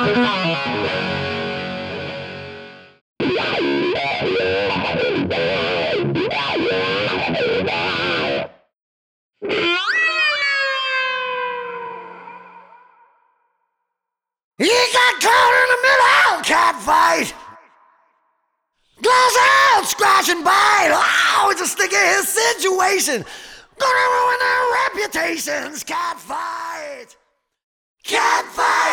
He got caught in the middle cat fight. Glass out, scratch and bite. Oh, it's a sticky his situation. Gonna ruin their reputations. Cat fight. Cat fight.